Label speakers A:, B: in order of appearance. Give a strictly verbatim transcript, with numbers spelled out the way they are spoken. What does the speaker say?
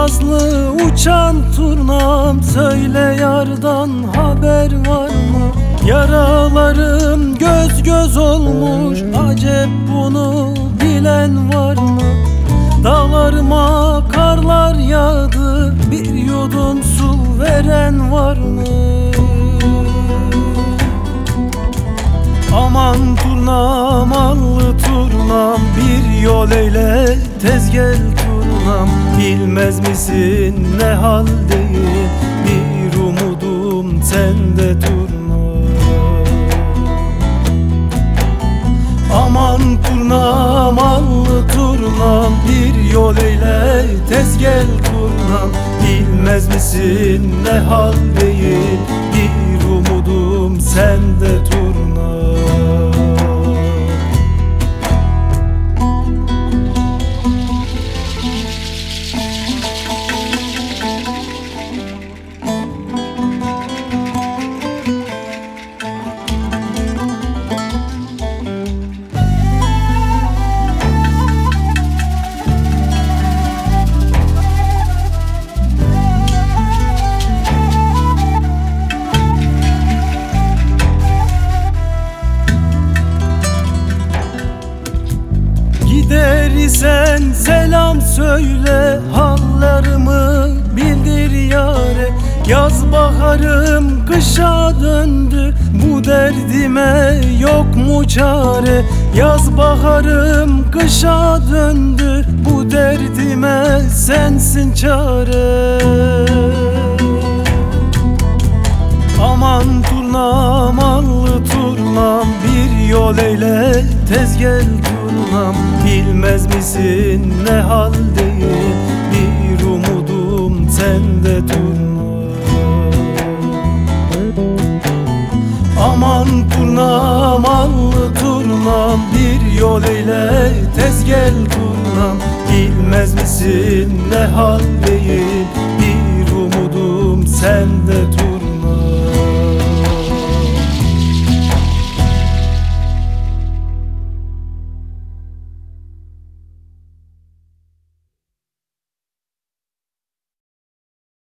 A: nazlı uçan turnam, söyle yardan haber var mı? Yaralarım göz göz olmuş, acep bunu bilen var mı? Dağlarıma karlar yağdı, bir yudum su veren var mı? Aman turnam, allı turnam, bir yol eyle tez gel turnam. Bilmez misin ne haldeyim, bir umudum sende turnam. Aman turnam, allı turnam, bir yol eyle tez gel turnam. Bilmez misin ne haldeyim, bir umudum sende turnam. Gider isen selam söyle, hallarımı bildir yâre. Yaz baharım kışa döndü, bu derdime yok mu çare? Yaz baharım kışa döndü, bu derdime sensin çare. Aman turnam, allı turnam, bir yol eyle tez gel turnam. Bilmez misin ne haldeyim, bir umudum sende turnam. Aman turnam, allı turnam, bir yol eyle tez gel turnam. Bilmez misin ne haldeyim, bir umudum sende turnam.